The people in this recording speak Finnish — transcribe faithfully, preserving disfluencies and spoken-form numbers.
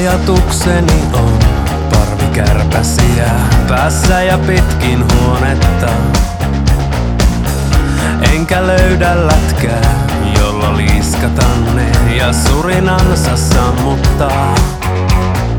Ajatukseni on parvikärpäsiä päässä ja pitkin huonetta. Enkä löydä lätkää, jolla liiskata ne ja surinansa sammuttaa.